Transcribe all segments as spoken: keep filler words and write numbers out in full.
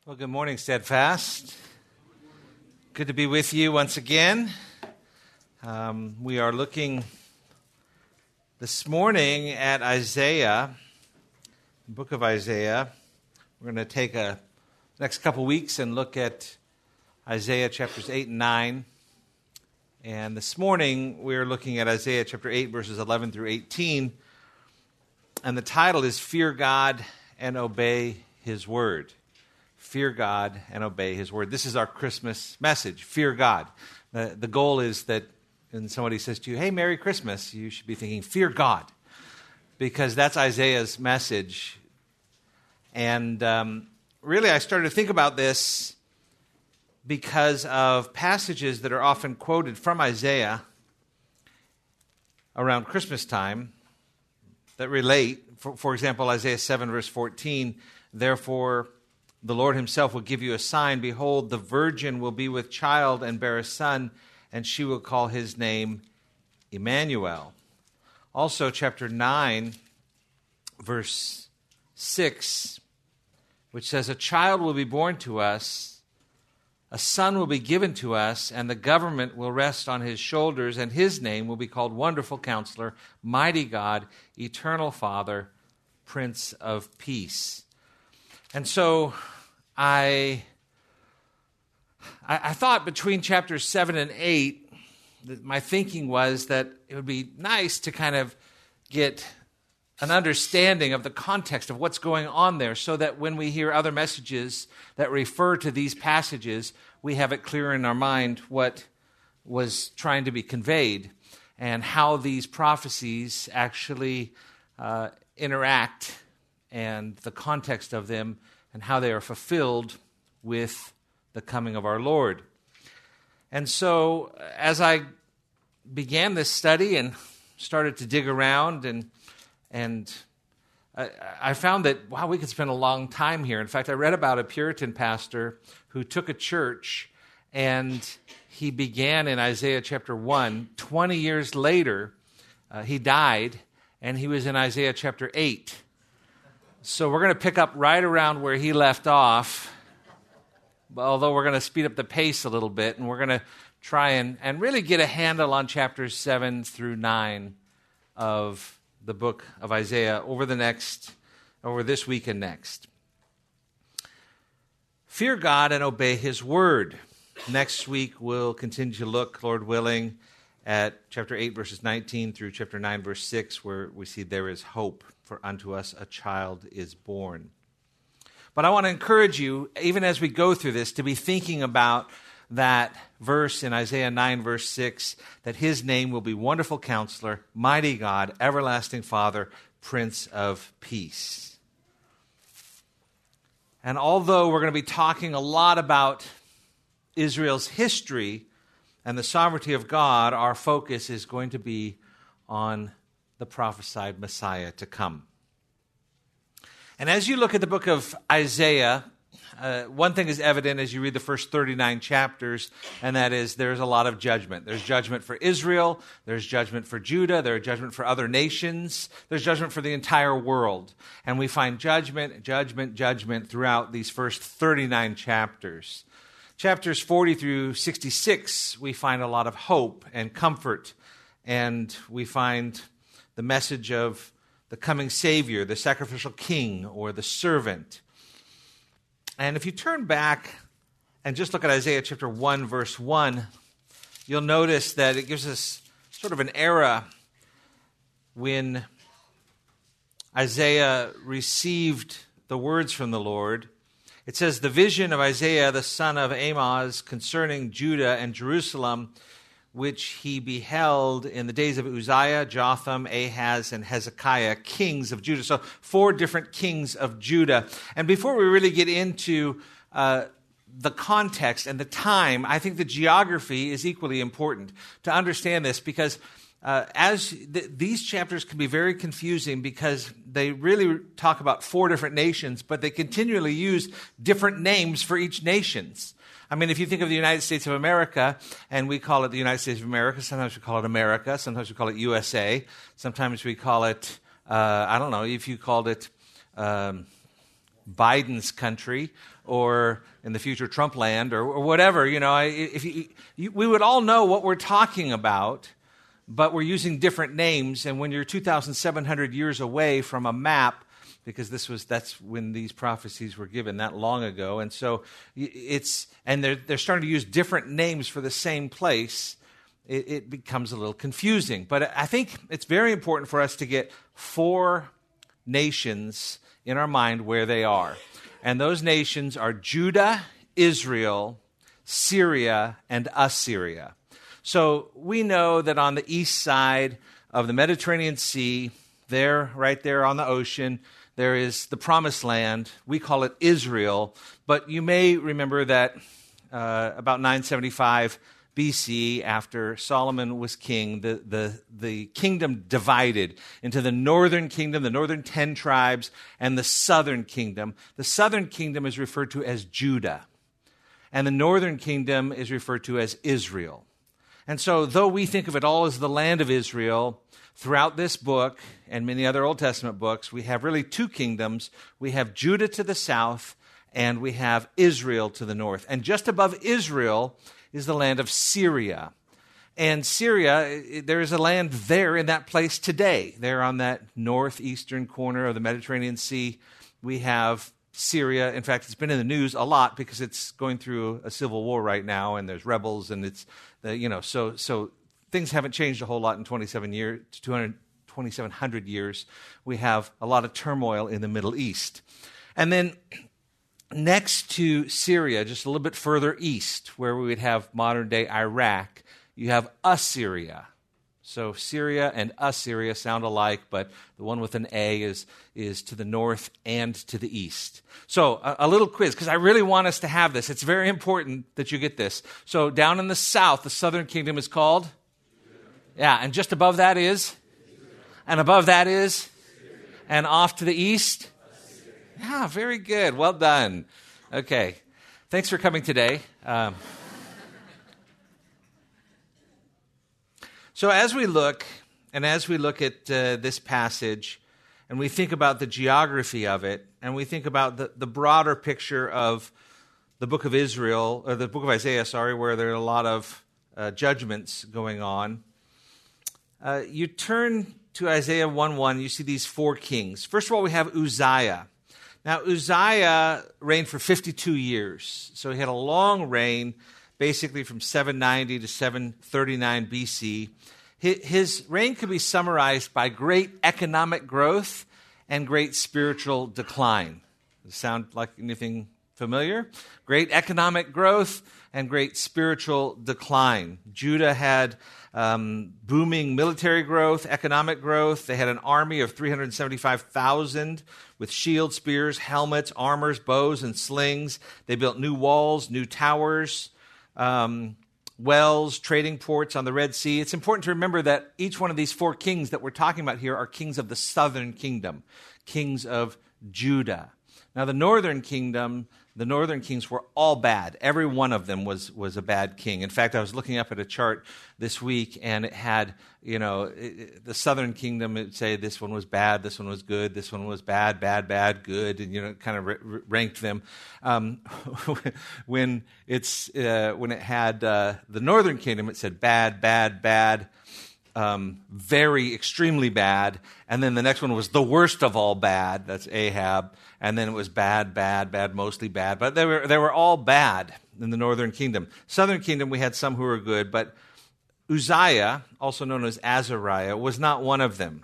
Well, good morning, Steadfast. Good to be with you once again. Um, we are looking this morning at Isaiah, the book of Isaiah. We're going to take a next couple weeks and look at Isaiah chapters eight and nine. And this morning we're looking at Isaiah chapter eight, verses eleven through eighteen. And the title is Fear God and Obey His Word. Fear God and obey His word. This is our Christmas message, fear God. The, the goal is that when somebody says to you, hey, Merry Christmas, you should be thinking, fear God, because that's Isaiah's message. And um, really, I started to think about this because of passages that are often quoted from Isaiah around Christmas time that relate. For, for example, Isaiah seven, verse fourteen, therefore, the Lord himself will give you a sign. Behold, the virgin will be with child and bear a son, and she will call his name Emmanuel. Also, chapter nine, verse six, which says, a child will be born to us, a son will be given to us, and the government will rest on his shoulders, and his name will be called Wonderful Counselor, Mighty God, Eternal Father, Prince of Peace. And so I, I I thought between chapters seven and eight, that my thinking was that it would be nice to kind of get an understanding of the context of what's going on there, so that when we hear other messages that refer to these passages, we have it clear in our mind what was trying to be conveyed and how these prophecies actually uh, interact, and the context of them, and how they are fulfilled with the coming of our Lord. And so, as I began this study and started to dig around, and and I, I found that, wow, we could spend a long time here. In fact, I read about a Puritan pastor who took a church, and he began in Isaiah chapter one. twenty years later, uh, he died, and he was in Isaiah chapter eight. So we're going to pick up right around where he left off, although we're going to speed up the pace a little bit, and we're going to try and, and really get a handle on chapters seven through nine of the book of Isaiah over the next, over this week and next. Fear God and obey His word. Next week we'll continue to look, Lord willing, at chapter eight, verses nineteen through chapter nine, verse six, where we see there is hope, for unto us a child is born. But I want to encourage you, even as we go through this, to be thinking about that verse in Isaiah nine, verse six, that His name will be Wonderful Counselor, Mighty God, Everlasting Father, Prince of Peace. And although we're going to be talking a lot about Israel's history and the sovereignty of God, our focus is going to be on the prophesied Messiah to come. And as you look at the book of Isaiah, uh, one thing is evident as you read the first thirty-nine chapters, and that is there's a lot of judgment. There's judgment for Israel, there's judgment for Judah, there's judgment for other nations, there's judgment for the entire world. And we find judgment, judgment, judgment throughout these first thirty-nine chapters. Chapters forty through sixty-six, we find a lot of hope and comfort, and we find the message of the coming Savior, the sacrificial king, or the servant. And if you turn back and just look at Isaiah chapter one, verse one, you'll notice that it gives us sort of an era when Isaiah received the words from the Lord. It says, the vision of Isaiah, the son of Amoz, concerning Judah and Jerusalem, which he beheld in the days of Uzziah, Jotham, Ahaz, and Hezekiah, kings of Judah. So four different kings of Judah. And before we really get into uh, the context and the time, I think the geography is equally important to understand this, because uh, as th- these chapters can be very confusing, because they really talk about four different nations, but they continually use different names for each nations. I mean, if you think of the United States of America, and we call it the United States of America, sometimes we call it America, sometimes we call it U S A, sometimes we call it, uh, I don't know, if you called it um, Biden's country, or in the future Trump land, or, or whatever. You know, if you, you, we would all know what we're talking about, but we're using different names. And when you're two thousand seven hundred years away from a map, because this was that's when these prophecies were given that long ago, and so it's and they're they're starting to use different names for the same place. It, it becomes a little confusing. But I think it's very important for us to get four nations in our mind where they are, and those nations are Judah, Israel, Syria, and Assyria. So we know that on the east side of the Mediterranean Sea, there, right there on the ocean, there is the Promised Land. We call it Israel, but you may remember that uh, about nine seventy-five B C, after Solomon was king, the, the, the kingdom divided into the northern kingdom, the northern ten tribes, and the southern kingdom. The southern kingdom is referred to as Judah, and the northern kingdom is referred to as Israel. And so, though we think of it all as the land of Israel, throughout this book and many other Old Testament books, we have really two kingdoms. We have Judah to the south, and we have Israel to the north. And just above Israel is the land of Syria. And Syria, there is a land there in that place today. There on that northeastern corner of the Mediterranean Sea, we have Syria. In fact, it's been in the news a lot because it's going through a civil war right now, and there's rebels, and it's, the, you know, so so things haven't changed a whole lot in twenty-seven years, twenty-seven hundred years. We have a lot of turmoil in the Middle East. And then next to Syria, just a little bit further east, where we would have modern-day Iraq, you have Assyria. So Syria and Assyria sound alike, but the one with an A is, is to the north and to the east. So a, a little quiz, because I really want us to have this. It's very important that you get this. So down in the south, the southern kingdom is called? Yeah, and just above that is? And above that is? And off to the east? Yeah, very good. Well done. Okay. Thanks for coming today. Um, so as we look, and as we look at uh, this passage, and we think about the geography of it, and we think about the, the broader picture of the book of Israel, or the book of Isaiah, sorry, where there are a lot of uh, judgments going on, uh, you turn to Isaiah one one, you see these four kings. First of all, we have Uzziah. Now, Uzziah reigned for fifty-two years, so he had a long reign, basically from seven ninety to seven thirty-nine B C. His reign could be summarized by great economic growth and great spiritual decline. Does it sound like anything familiar? Great economic growth and great spiritual decline. Judah had um, booming military growth, economic growth. They had an army of three hundred seventy-five thousand with shields, spears, helmets, armors, bows, and slings. They built new walls, new towers, um, wells, trading ports on the Red Sea. It's important to remember that each one of these four kings that we're talking about here are kings of the southern kingdom, kings of Judah. Now, the northern kingdom, the northern kings were all bad. Every one of them was, was a bad king. In fact, I was looking up at a chart this week, and it had, you know, it, the southern kingdom, it would say this one was bad, this one was good, this one was bad, bad, bad, good, and, you know, kind of r- r- ranked them. Um, when it's uh, when it had uh, the northern kingdom, it said bad, bad, bad, Um, very extremely bad, and then the next one was the worst of all bad. That's Ahab, and then it was bad, bad, bad, mostly bad. But they were they were all bad in the northern kingdom. Southern kingdom, we had some who were good, but Uzziah, also known as Azariah, was not one of them.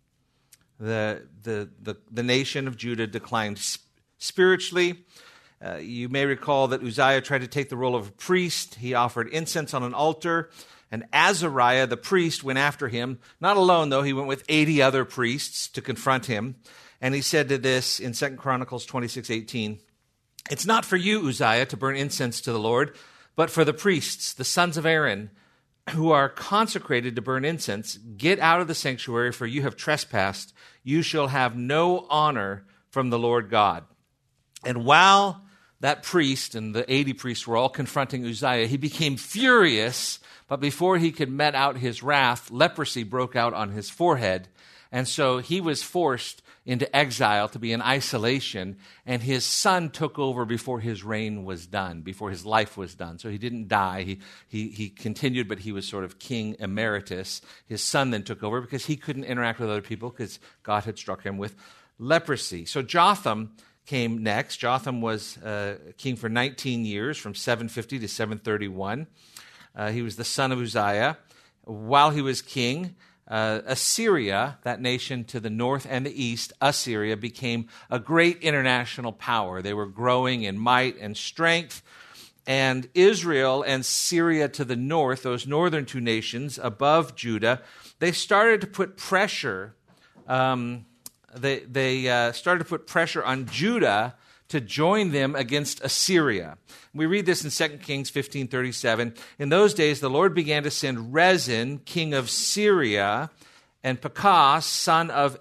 The the the, the nation of Judah declined spiritually. Uh, you may recall that Uzziah tried to take the role of a priest. He offered incense on an altar. And Azariah, the priest, went after him. Not alone, though. He went with eighty other priests to confront him. And he said to this in Second Chronicles twenty-six eighteen, "It's not for you, Uzziah, to burn incense to the Lord, but for the priests, the sons of Aaron, who are consecrated to burn incense. Get out of the sanctuary, for you have trespassed. You shall have no honor from the Lord God." And while that priest and the eighty priests were all confronting Uzziah, he became furious. But before he could met out his wrath, leprosy broke out on his forehead, And so he was forced into exile to be in isolation, and his son took over before his reign was done, before his life was done. So he didn't die. He, he, he continued, but he was sort of king emeritus. His son then took over because he couldn't interact with other people because God had struck him with leprosy. So Jotham came next. Jotham was uh, king for nineteen years, from seven fifty to seven thirty-one. Uh, he was the son of Uzziah. While he was king, uh, Assyria, that nation to the north and the east, Assyria, became a great international power. They were growing in might and strength. And Israel and Syria to the north, those northern two nations above Judah, they started to put pressure um, They, they uh, started to put pressure on Judah to join them against Assyria. We read this in Second Kings fifteen thirty-seven. In those days, the Lord began to send Rezin, king of Syria, and Pekah, son of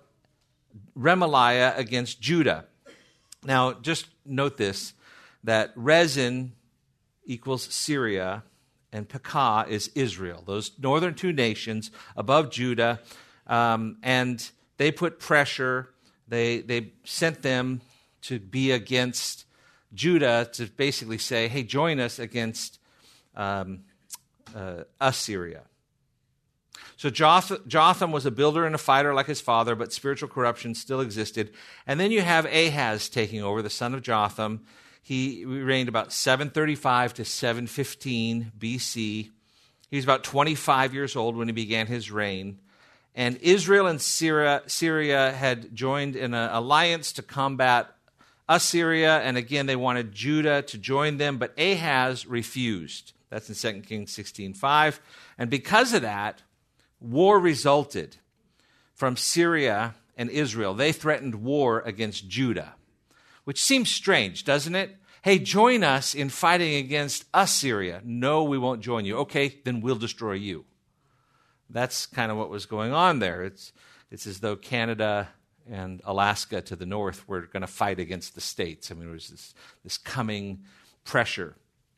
Remaliah, against Judah. Now, just note this, that Rezin equals Syria, and Pekah is Israel, those northern two nations above Judah, um, and they put pressure. They they sent them to be against Judah, to basically say, hey, join us against um, uh, Assyria. So Joth- Jotham was a builder and a fighter like his father, but spiritual corruption still existed. And then you have Ahaz taking over, the son of Jotham. He reigned about seven thirty-five to seven fifteen B C. He was about twenty-five years old when he began his reign. And Israel and Syria, Syria had joined in an alliance to combat Assyria, and again they wanted Judah to join them, but Ahaz refused. That's in Second Kings sixteen five. And because of that, war resulted from Syria and Israel. They threatened war against Judah, which seems strange, doesn't it? Hey, join us in fighting against Assyria. No, we won't join you. Okay, then we'll destroy you. That's kind of what was going on there. It's, it's as though Canada and Alaska to the north were going to fight against the states. I mean, there was this, this coming pressure.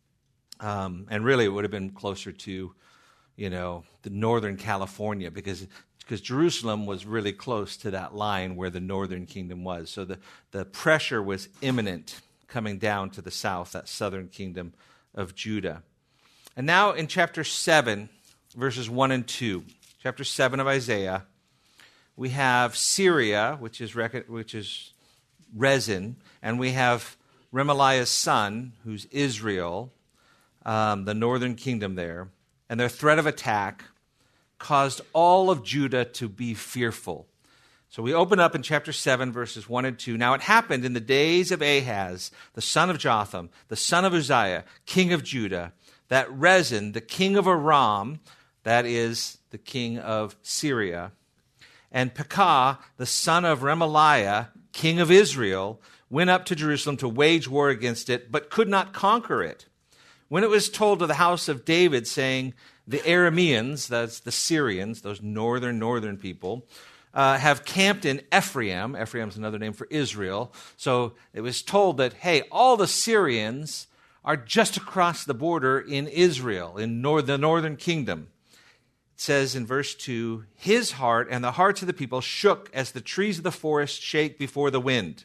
Um, and really, it would have been closer to, you know, the northern California, because because Jerusalem was really close to that line where the northern kingdom was. So the, the pressure was imminent coming down to the south, that southern kingdom of Judah. And now in chapter seven, verses one and two, chapter seven of Isaiah, we have Syria, which is which is Rezin, and we have Remaliah's son, who's Israel, um, the northern kingdom there, and their threat of attack caused all of Judah to be fearful. So we open up in chapter seven, verses one and two. Now it happened in the days of Ahaz, the son of Jotham, the son of Uzziah, king of Judah, that Rezin, the king of Aram, that is the king of Syria, and Pekah, the son of Remaliah, king of Israel, went up to Jerusalem to wage war against it, but could not conquer it. When it was told to the house of David, saying, the Arameans, that's the Syrians, those northern, northern people, uh, have camped in Ephraim. Ephraim's another name for Israel. So it was told that, hey, all the Syrians are just across the border in Israel, in nor- the northern kingdom. It says in verse two, his heart and the hearts of the people shook as the trees of the forest shake before the wind.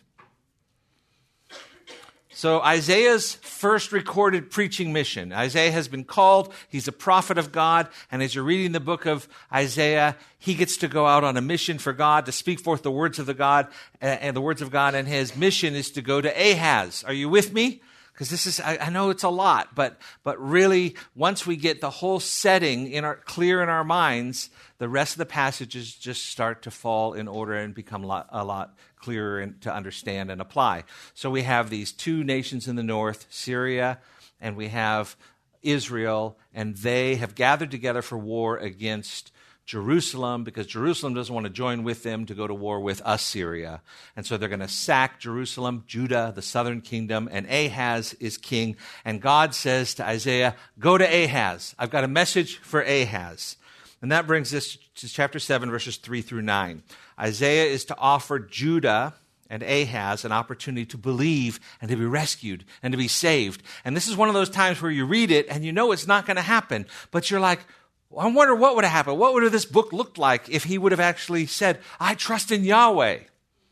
So Isaiah's first recorded preaching mission. Isaiah has been called. He's a prophet of God. And as you're reading the book of Isaiah, he gets to go out on a mission for God to speak forth the words of the God uh, and the words of God. And his mission is to go to Ahaz. Are you with me? Because this is, I, I know it's a lot, but but really, once we get the whole setting in our clear in our minds, the rest of the passages just start to fall in order and become a lot, a lot clearer and to understand and apply. So we have these two nations in the north, Syria, and we have Israel, and they have gathered together for war against Jerusalem, because Jerusalem doesn't want to join with them to go to war with Assyria. And so they're going to sack Jerusalem, Judah, the southern kingdom, and Ahaz is king. And God says to Isaiah, go to Ahaz. I've got a message for Ahaz. And that brings us to chapter seven, verses three through nine. Isaiah is to offer Judah and Ahaz an opportunity to believe and to be rescued and to be saved. And this is one of those times where you read it and you know it's not going to happen, but you're like, I wonder what would have happened. What would this book look like if he would have actually said, I trust in Yahweh?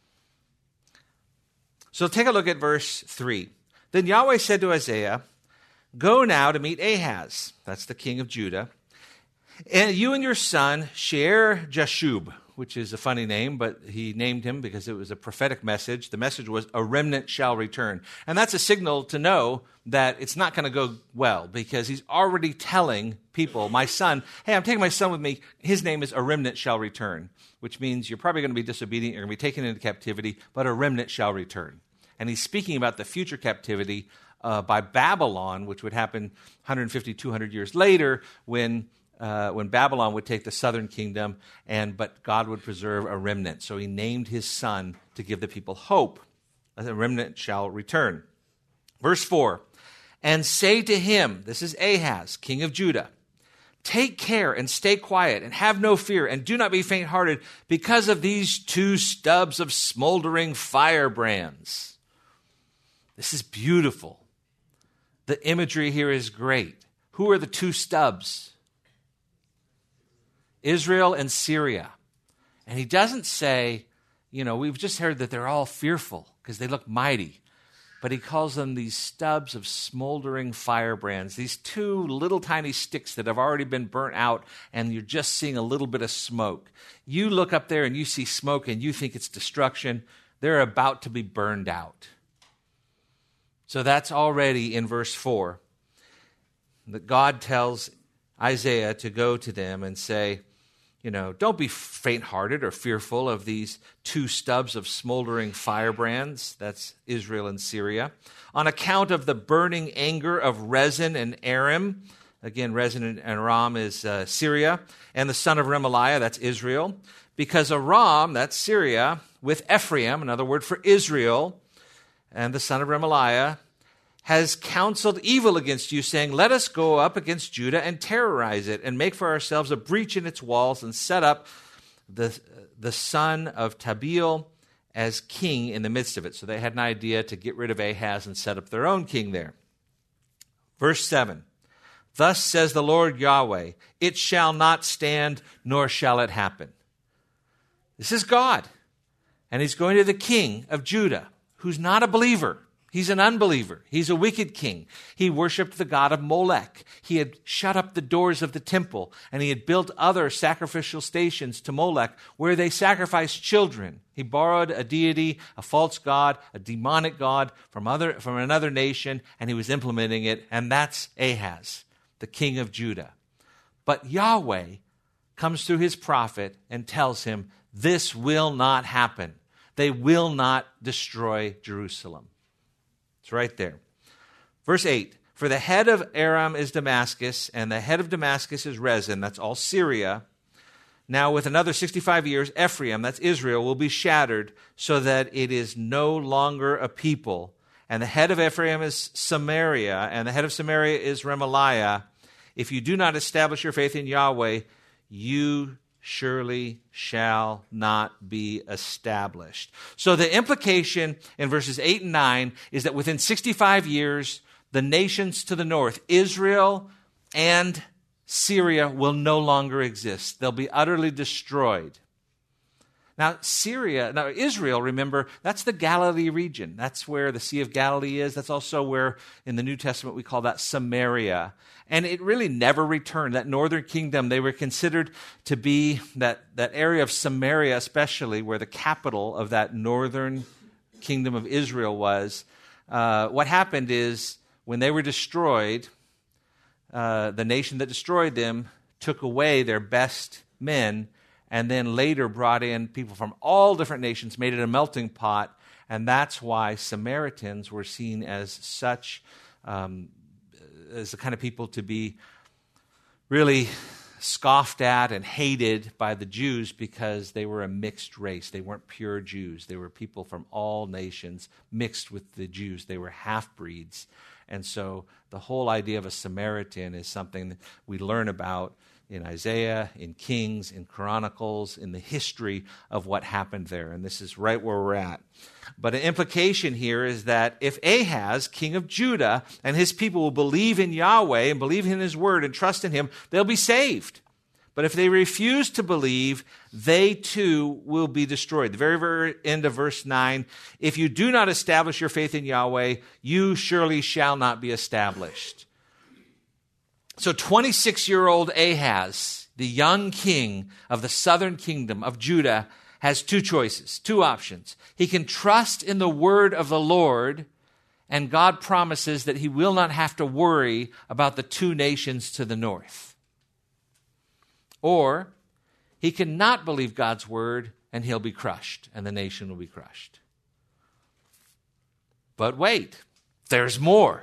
So take a look at verse three. Then Yahweh said to Isaiah, go now to meet Ahaz, that's the king of Judah, and you and your son Shear-Jashub, which is a funny name, but he named him because it was a prophetic message. The message was, a remnant shall return. And that's a signal to know that it's not going to go well, because he's already telling people, my son, hey, I'm taking my son with me. His name is a remnant shall return, which means you're probably going to be disobedient, you're going to be taken into captivity, but a remnant shall return. And he's speaking about the future captivity uh, by Babylon, which would happen one hundred fifty, two hundred years later when Uh, when Babylon would take the southern kingdom, and but God would preserve a remnant. So he named his son to give the people hope. A remnant shall return. Verse four, and say to him, this is Ahaz, king of Judah, take care and stay quiet and have no fear and do not be faint-hearted because of these two stubs of smoldering firebrands. This is beautiful. The imagery here is great. Who are the two stubs? Israel and Syria. And he doesn't say, you know, we've just heard that they're all fearful because they look mighty. But he calls them these stubs of smoldering firebrands, these two little tiny sticks that have already been burnt out, and you're just seeing a little bit of smoke. You look up there and you see smoke and you think it's destruction. They're about to be burned out. So that's already in verse four. That God tells Isaiah to go to them and say, you know, don't be faint-hearted or fearful of these two stubs of smoldering firebrands. That's Israel and Syria. On account of the burning anger of Rezin and Aram. Again, Rezin and Aram is uh, Syria. And the son of Remaliah, that's Israel. Because Aram, that's Syria, with Ephraim, another word for Israel, and the son of Remaliah, has counseled evil against you, saying, let us go up against Judah and terrorize it, and make for ourselves a breach in its walls, and set up the, the son of Tabeel as king in the midst of it. So they had an idea to get rid of Ahaz and set up their own king there. Verse seven, thus says the Lord Yahweh, it shall not stand, nor shall it happen. This is God, and he's going to the king of Judah, who's not a believer. He's an unbeliever. He's a wicked king. He worshipped the god of Molech. He had shut up the doors of the temple, and he had built other sacrificial stations to Molech where they sacrificed children. He borrowed a deity, a false god, a demonic god from other from another nation, and he was implementing it, and that's Ahaz, the king of Judah. But Yahweh comes through his prophet and tells him, this will not happen. They will not destroy Jerusalem. It's right there. Verse eight, for the head of Aram is Damascus, and the head of Damascus is Rezin, that's all Syria. Now with another sixty-five years, Ephraim, that's Israel, will be shattered, so that it is no longer a people. And the head of Ephraim is Samaria, and the head of Samaria is Remaliah. If you do not establish your faith in Yahweh, you surely shall not be established. So the implication in verses eight and nine is that within sixty-five years, the nations to the north, Israel and Syria, will no longer exist. They'll be utterly destroyed. Now, Syria, now Israel, remember, that's the Galilee region. That's where the Sea of Galilee is. That's also where in the New Testament we call that Samaria. And it really never returned. That northern kingdom, they were considered to be that, that area of Samaria, especially where the capital of that northern kingdom of Israel was. Uh, what happened is when they were destroyed, uh, the nation that destroyed them took away their best men, and then later brought in people from all different nations, made it a melting pot, and that's why Samaritans were seen as such, um, as the kind of people to be really scoffed at and hated by the Jews, because they were a mixed race. They weren't pure Jews. They were people from all nations mixed with the Jews. They were half-breeds. And so the whole idea of a Samaritan is something that we learn about in Isaiah, in Kings, in Chronicles, in the history of what happened there. And this is right where we're at. But an implication here is that if Ahaz, king of Judah, and his people will believe in Yahweh and believe in his word and trust in him, they'll be saved. But if they refuse to believe, they too will be destroyed. The very, very end of verse nine, if you do not establish your faith in Yahweh, you surely shall not be established. So twenty-six-year-old Ahaz, the young king of the southern kingdom of Judah, has two choices, two options. He can trust in the word of the Lord, and God promises that he will not have to worry about the two nations to the north. Or he cannot believe God's word, and he'll be crushed, and the nation will be crushed. But wait, there's more.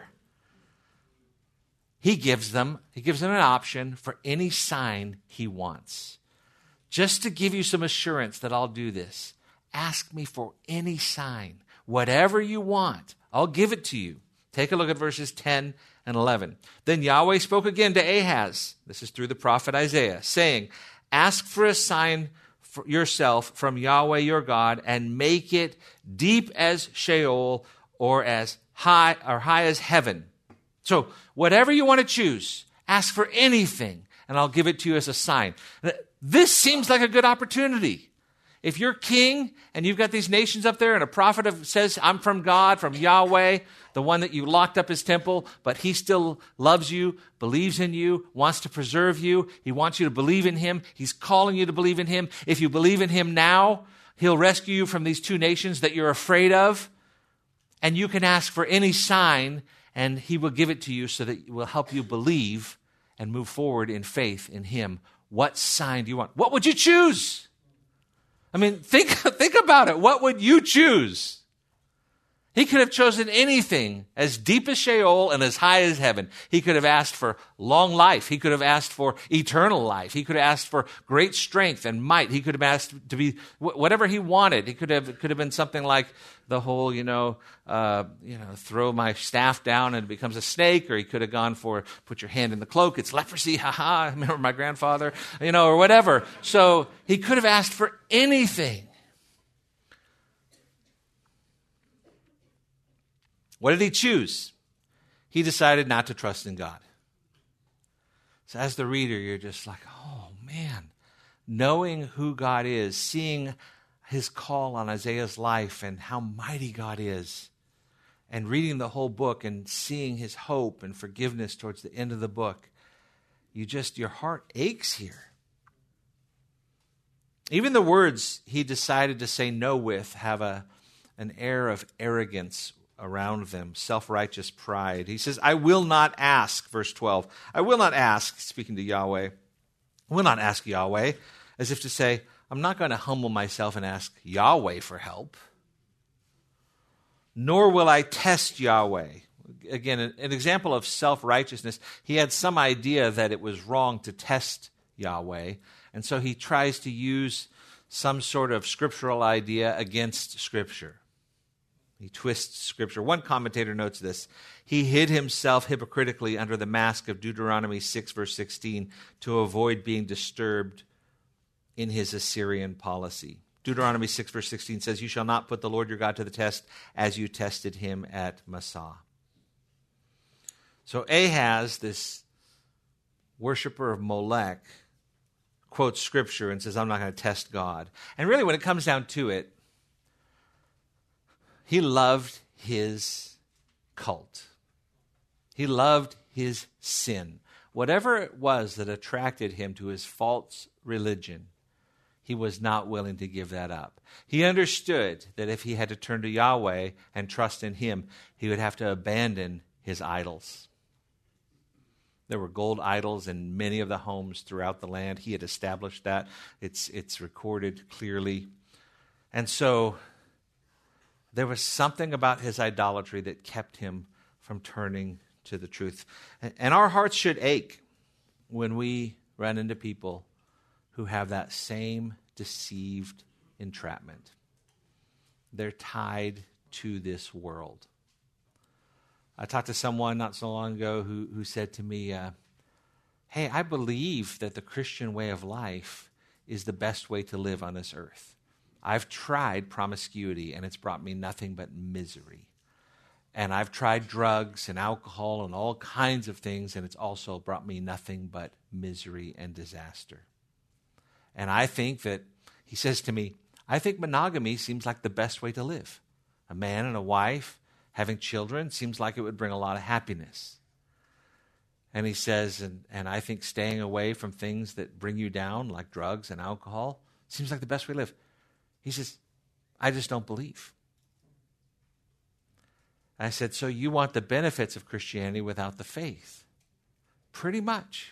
He gives them, he gives them an option for any sign he wants. Just to give you some assurance that I'll do this, ask me for any sign. Whatever you want, I'll give it to you. Take a look at verses ten and eleven. Then Yahweh spoke again to Ahaz, this is through the prophet Isaiah, saying, ask for a sign for yourself from Yahweh your God, and make it deep as Sheol, or as high or high as heaven. So whatever you want to choose, ask for anything, and I'll give it to you as a sign. This seems like a good opportunity. If you're king and you've got these nations up there and a prophet of, says, I'm from God, from Yahweh, the one that you locked up his temple, but he still loves you, believes in you, wants to preserve you. He wants you to believe in him. He's calling you to believe in him. If you believe in him now, he'll rescue you from these two nations that you're afraid of. And you can ask for any sign, and he will give it to you so that it will help you believe and move forward in faith in him. What sign do you want? What would you choose? I mean, think, think about it. What would you choose? He could have chosen anything as deep as Sheol and as high as heaven. He could have asked for long life. He could have asked for eternal life. He could have asked for great strength and might. He could have asked to be whatever he wanted. He could have, it could have been something like the whole, you know, uh, you know, throw my staff down and it becomes a snake. Or he could have gone for put your hand in the cloak. It's leprosy. Ha ha. I remember my grandfather, you know, or whatever. So he could have asked for anything. What did he choose? He decided not to trust in God. So as the reader, you're just like, oh man, knowing who God is, seeing his call on Isaiah's life and how mighty God is, and reading the whole book and seeing his hope and forgiveness towards the end of the book, you just, your heart aches here. Even the words he decided to say no with have a, an air of arrogance around them, self-righteous pride. He says, I will not ask, verse twelve, I will not ask, speaking to Yahweh, I will not ask Yahweh, as if to say, I'm not going to humble myself and ask Yahweh for help. Nor will I test Yahweh. Again, an, an example of self-righteousness. He had some idea that it was wrong to test Yahweh, and so he tries to use some sort of scriptural idea against Scripture. He twists Scripture. One commentator notes this. He hid himself hypocritically under the mask of Deuteronomy six, verse sixteen, to avoid being disturbed in his Assyrian policy. Deuteronomy six, verse sixteen says, you shall not put the Lord your God to the test as you tested him at Massah. So Ahaz, this worshiper of Molech, quotes Scripture and says, I'm not going to test God. And really, when it comes down to it, he loved his cult. He loved his sin. Whatever it was that attracted him to his false religion, he was not willing to give that up. He understood that if he had to turn to Yahweh and trust in him, he would have to abandon his idols. There were gold idols in many of the homes throughout the land. He had established that. It's, it's recorded clearly. And so there was something about his idolatry that kept him from turning to the truth. And our hearts should ache when we run into people who have that same deceived entrapment. They're tied to this world. I talked to someone not so long ago who, who said to me, uh, hey, I believe that the Christian way of life is the best way to live on this earth. I've tried promiscuity, and it's brought me nothing but misery. And I've tried drugs and alcohol and all kinds of things, and it's also brought me nothing but misery and disaster. And I think that, he says to me, I think monogamy seems like the best way to live. A man and a wife having children seems like it would bring a lot of happiness. And he says, and, and I think staying away from things that bring you down, like drugs and alcohol, seems like the best way to live. He says, I just don't believe. I said, so you want the benefits of Christianity without the faith? Pretty much.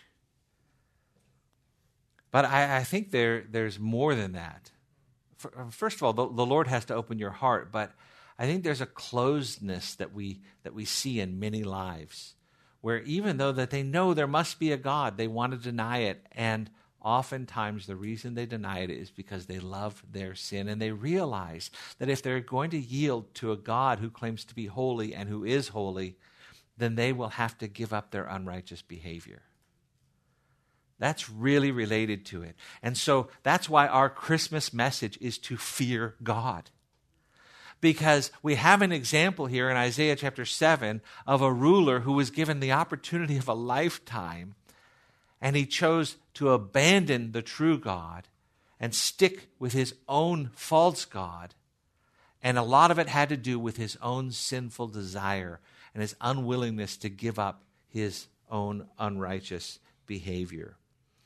But I, I think there, there's more than that. First of all, the, the Lord has to open your heart, but I think there's a closedness that we that we see in many lives, where even though that they know there must be a God, they want to deny it, and oftentimes the reason they deny it is because they love their sin, and they realize that if they're going to yield to a God who claims to be holy and who is holy, then they will have to give up their unrighteous behavior. That's really related to it. And so that's why our Christmas message is to fear God. Because we have an example here in Isaiah chapter seven of a ruler who was given the opportunity of a lifetime, and he chose to abandon the true God and stick with his own false God. And a lot of it had to do with his own sinful desire and his unwillingness to give up his own unrighteous behavior.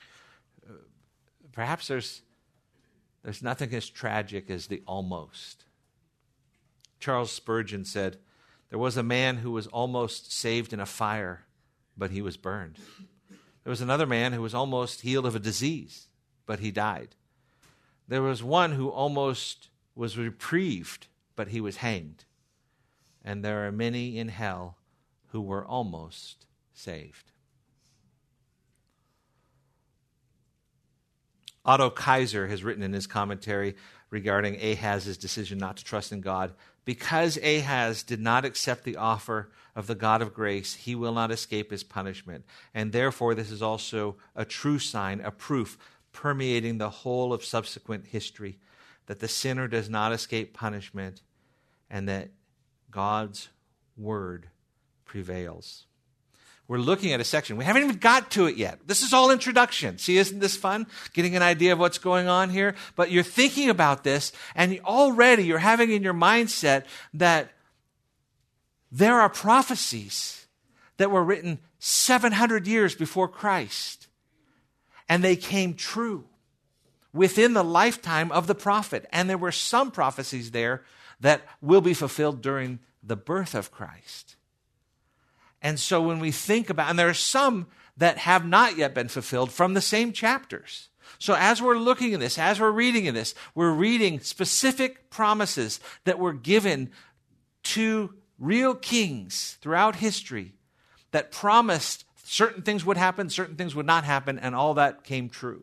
Perhaps there's, there's nothing as tragic as the almost. Charles Spurgeon said, there was a man who was almost saved in a fire, but he was burned. There was another man who was almost healed of a disease, but he died. There was one who almost was reprieved, but he was hanged. And there are many in hell who were almost saved. Otto Kaiser has written in his commentary regarding Ahaz's decision not to trust in God, because Ahaz did not accept the offer of the God of grace, he will not escape his punishment. And therefore, this is also a true sign, a proof permeating the whole of subsequent history, that the sinner does not escape punishment and that God's word prevails. We're looking at a section. We haven't even got to it yet. This is all introduction. See, isn't this fun? Getting an idea of what's going on here. But you're thinking about this, and already you're having in your mindset that there are prophecies that were written seven hundred years before Christ. And they came true within the lifetime of the prophet. And there were some prophecies there that will be fulfilled during the birth of Christ. And so when we think about, and there are some that have not yet been fulfilled from the same chapters. So as we're looking at this, as we're reading in this, we're reading specific promises that were given to real kings throughout history that promised certain things would happen, certain things would not happen, and all that came true.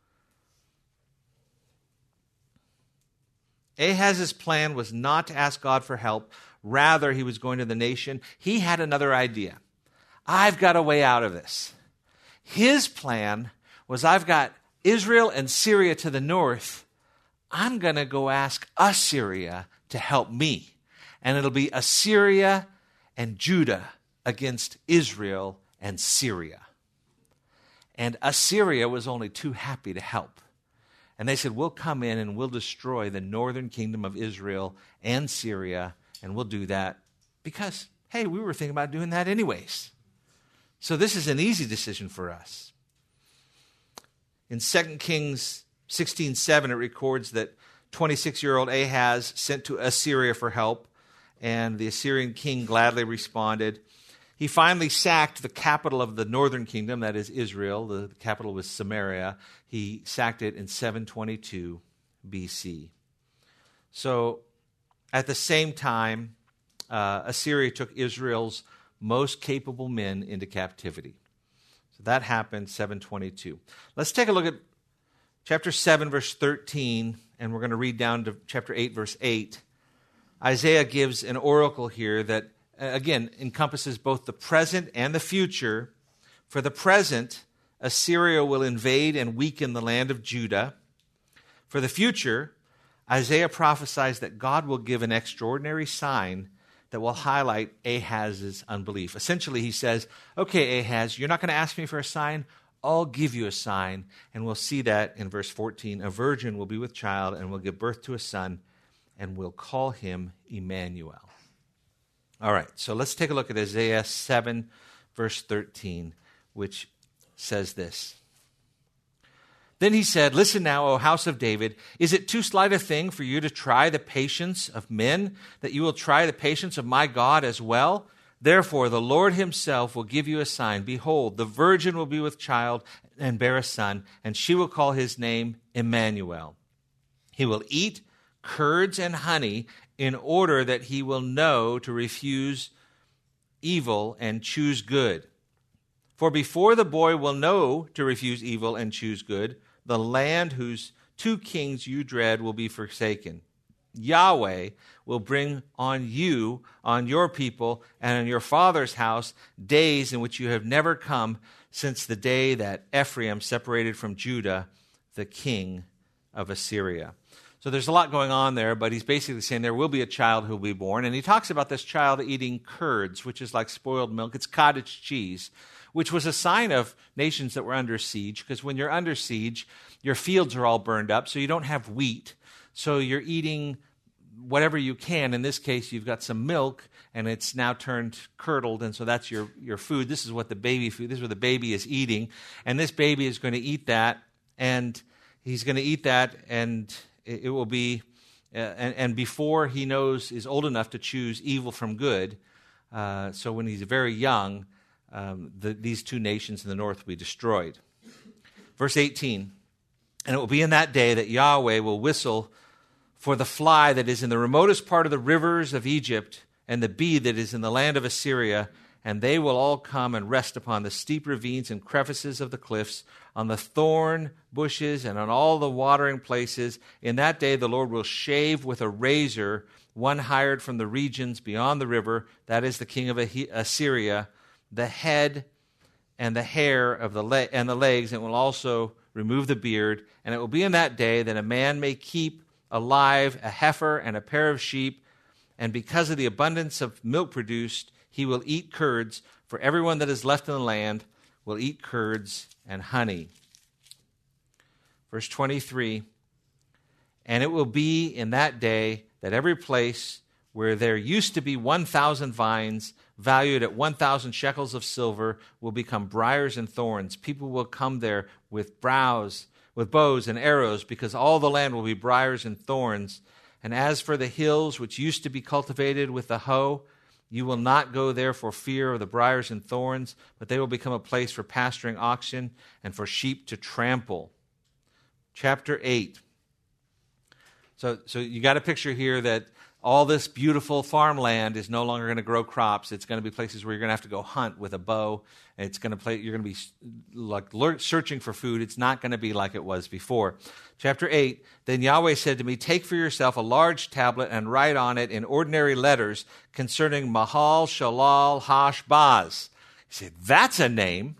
Ahaz's plan was not to ask God for help. Rather, he was going to the nation. He had another idea. I've got a way out of this. His plan was, I've got Israel and Syria to the north. I'm going to go ask Assyria to help me. And it'll be Assyria and Judah against Israel and Syria. And Assyria was only too happy to help. And they said, we'll come in and we'll destroy the northern kingdom of Israel and Syria. And we'll do that because, hey, we were thinking about doing that anyways. So this is an easy decision for us. In Second Kings sixteen seven, it records that twenty-six-year-old Ahaz sent to Assyria for help, and the Assyrian king gladly responded. He finally sacked the capital of the northern kingdom, that is Israel. The capital was Samaria. He sacked it in seven twenty-two B C. So at the same time, uh, Assyria took Israel's most capable men into captivity. So that happened seven twenty-two. Let's take a look at chapter seven, verse thirteen, and we're going to read down to chapter eight, verse eight. Isaiah gives an oracle here that, again, encompasses both the present and the future. For the present, Assyria will invade and weaken the land of Judah. For the future, Isaiah prophesies that God will give an extraordinary sign that will highlight Ahaz's unbelief. Essentially, he says, okay, Ahaz, you're not going to ask me for a sign. I'll give you a sign. And we'll see that in verse fourteen. A virgin will be with child and will give birth to a son, and we'll call him Emmanuel. All right, so let's take a look at Isaiah seven, verse thirteen, which says this. Then he said, listen now, O house of David, is it too slight a thing for you to try the patience of men, that you will try the patience of my God as well? Therefore, the Lord himself will give you a sign. Behold, the virgin will be with child and bear a son, and she will call his name Emmanuel. He will eat curds and honey in order that he will know to refuse evil and choose good. For before the boy will know to refuse evil and choose good, the land whose two kings you dread will be forsaken. Yahweh will bring on you, on your people, and on your father's house days in which you have never come since the day that Ephraim separated from Judah, the king of Assyria. So there's a lot going on there, but he's basically saying there will be a child who will be born. And he talks about this child eating curds, which is like spoiled milk. It's cottage cheese, which was a sign of nations that were under siege, because when you're under siege, your fields are all burned up, so you don't have wheat. So you're eating whatever you can. In this case, you've got some milk, and it's now turned curdled, and so that's your, your food. This is what the baby food, this is what the baby is eating, and this baby is going to eat that, and he's going to eat that, and it, it will be, uh, and, and before he knows, is old enough to choose evil from good, uh, so when he's very young, Um, the, these two nations in the north will be destroyed. Verse eighteen, and it will be in that day that Yahweh will whistle for the fly that is in the remotest part of the rivers of Egypt and the bee that is in the land of Assyria, and they will all come and rest upon the steep ravines and crevices of the cliffs, on the thorn bushes and on all the watering places. In that day the Lord will shave with a razor one hired from the regions beyond the river, that is the king of Assyria, the head and the hair of the le- and the legs, and will also remove the beard. And it will be in that day that a man may keep alive a heifer and a pair of sheep, and because of the abundance of milk produced, he will eat curds, for everyone that is left in the land will eat curds and honey. Verse twenty-three, and it will be in that day that every place where there used to be one thousand vines valued at one thousand shekels of silver will become briars and thorns. People will come there with brows, with bows and arrows, because all the land will be briars and thorns. And as for the hills which used to be cultivated with the hoe, you will not go there for fear of the briars and thorns, but they will become a place for pasturing oxen and for sheep to trample. Chapter eight. So, so you got a picture here that all this beautiful farmland is no longer going to grow crops. It's going to be places where you're going to have to go hunt with a bow. It's going to play, you're going to be like searching for food. It's not going to be like it was before. Chapter eight, then Yahweh said to me, take for yourself a large tablet and write on it in ordinary letters concerning Mahal Shalal Hash Baz. He said, that's a name.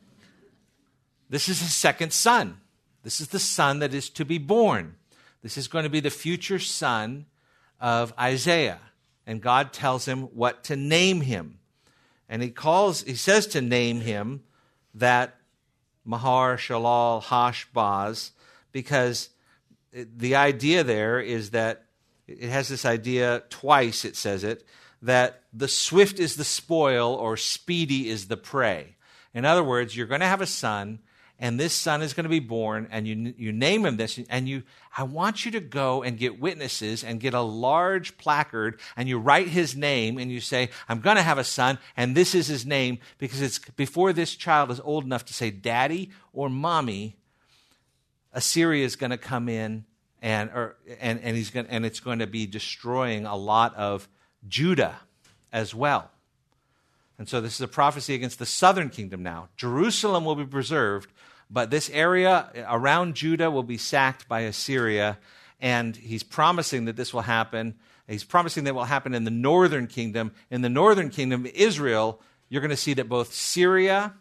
This is his second son. This is the son that is to be born. This is going to be the future son of Isaiah, and God tells him what to name him. And he calls, he says to name him that Mahar Shalal Hash Baz, because the idea there is that it has this idea, twice it says it, that the swift is the spoil or speedy is the prey. In other words, you're going to have a son, and this son is going to be born, and you you name him this, and you, I want you to go and get witnesses and get a large placard, and you write his name, and you say, I'm going to have a son, and this is his name, because it's before this child is old enough to say daddy or mommy, Assyria is going to come in, and or and and he's going and it's going to be destroying a lot of Judah as well. And so this is a prophecy against the southern kingdom now. Jerusalem will be preserved, but this area around Judah will be sacked by Assyria, and he's promising that this will happen. He's promising that it will happen in the northern kingdom. In the northern kingdom, Israel, you're going to see that both Syria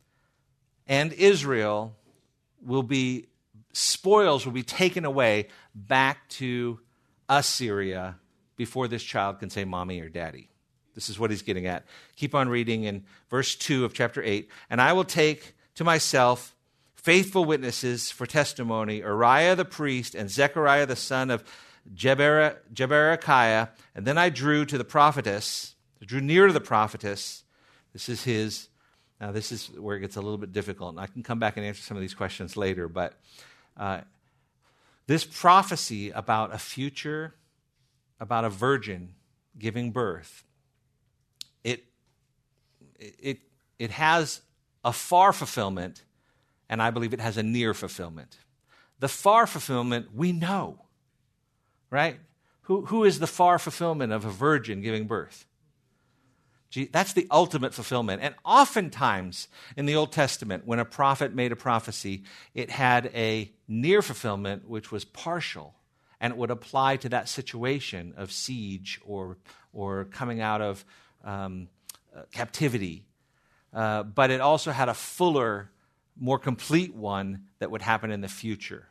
and Israel will be, spoils will be taken away back to Assyria before this child can say mommy or daddy. This is what he's getting at. Keep on reading in verse two of chapter eight. And I will take to myself faithful witnesses for testimony, Uriah the priest and Zechariah the son of Jeber- Jeberechiah. And then I drew to the prophetess, I drew near to the prophetess. This is his. Now, this is where it gets a little bit difficult, and I can come back and answer some of these questions later, but uh, this prophecy about a future, about a virgin giving birth, it, it, it has a far fulfillment, and I believe it has a near fulfillment. The far fulfillment, we know, right? Who, who is the far fulfillment of a virgin giving birth? That's the ultimate fulfillment. And oftentimes in the Old Testament, when a prophet made a prophecy, it had a near fulfillment, which was partial, and it would apply to that situation of siege or, or coming out of um, uh, captivity. Uh, but it also had a fuller, more complete one that would happen in the future.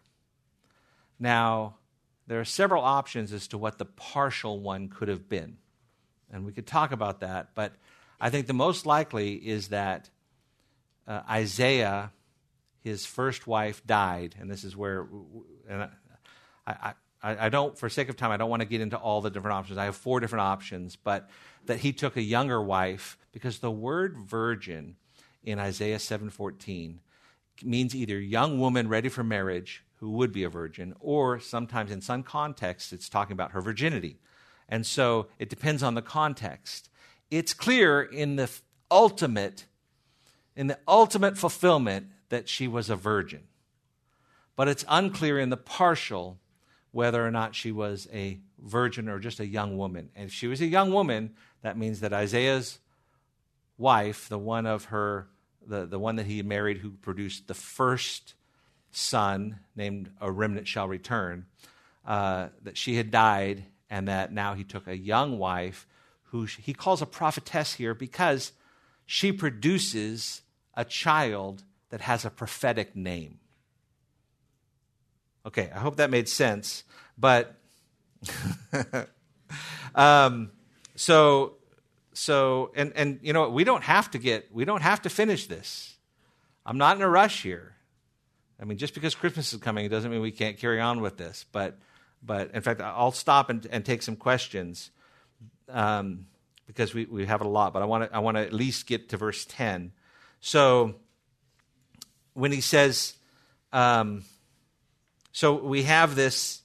Now, there are several options as to what the partial one could have been. And we could talk about that, but I think the most likely is that uh, Isaiah, his first wife, died, and this is where, and I, I, I don't, for sake of time, I don't want to get into all the different options. I have four different options, but that he took a younger wife, because the word virgin in Isaiah seven fourteen means either young woman ready for marriage who would be a virgin, or sometimes in some contexts it's talking about her virginity. And so it depends on the context. It's clear in the ultimate, in the ultimate fulfillment that she was a virgin. But it's unclear in the partial whether or not she was a virgin or just a young woman. And if she was a young woman, that means that Isaiah's wife, the one of her, the, the one that he married who produced the first son named A Remnant Shall Return, uh, that she had died, and that now he took a young wife who he calls a prophetess here because she produces a child that has a prophetic name. Okay, I hope that made sense. But um, so so and and you know we don't have to get we don't have to finish this. I'm not in a rush here. I mean, just because Christmas is coming, it doesn't mean we can't carry on with this. But But in fact, I'll stop and, and take some questions um, because we, we have a lot. But I want to I want to at least get to verse ten. So when he says, um, so we have this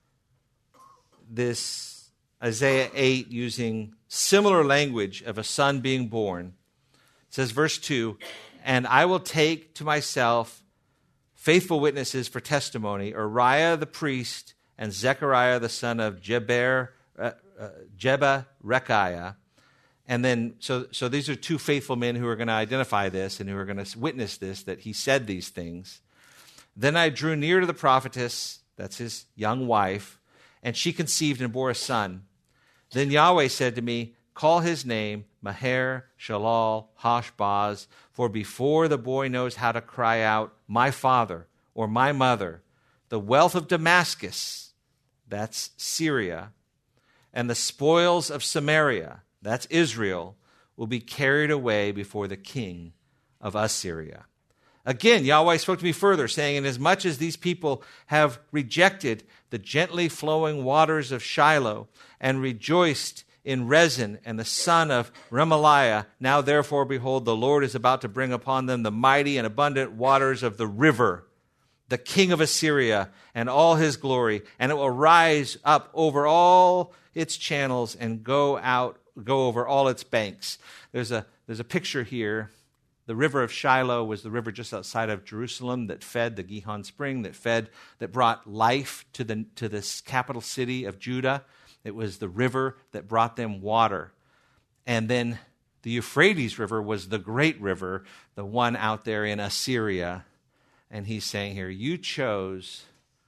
this Isaiah eight using similar language of a son being born. It says, verse two, and I will take to myself faithful witnesses for testimony, Uriah the priest and Zechariah the son of Jeber, uh, uh, Jeberechiah. And then, so, so these are two faithful men who are going to identify this and who are going to witness this, that he said these things. Then I drew near to the prophetess, that's his young wife, and she conceived and bore a son. Then Yahweh said to me, call his name Maher Shalal Hashbaz, for before the boy knows how to cry out, my father or my mother, the wealth of Damascus, that's Syria, and the spoils of Samaria, that's Israel, will be carried away before the king of Assyria. Again, Yahweh spoke to me further, saying, inasmuch as these people have rejected the gently flowing waters of Shiloh and rejoiced in Rezin and the son of Remaliah, now therefore, behold, the Lord is about to bring upon them the mighty and abundant waters of the river, the king of Assyria, and all his glory, and it will rise up over all its channels and go out, go over all its banks. There's a there's a picture here. The river of Shiloh was the river just outside of Jerusalem that fed the Gihon spring, that fed, that brought life to the to this capital city of Judah. It was the river that brought them water. And then the Euphrates River was the great river, the one out there in Assyria. And he's saying here, you chose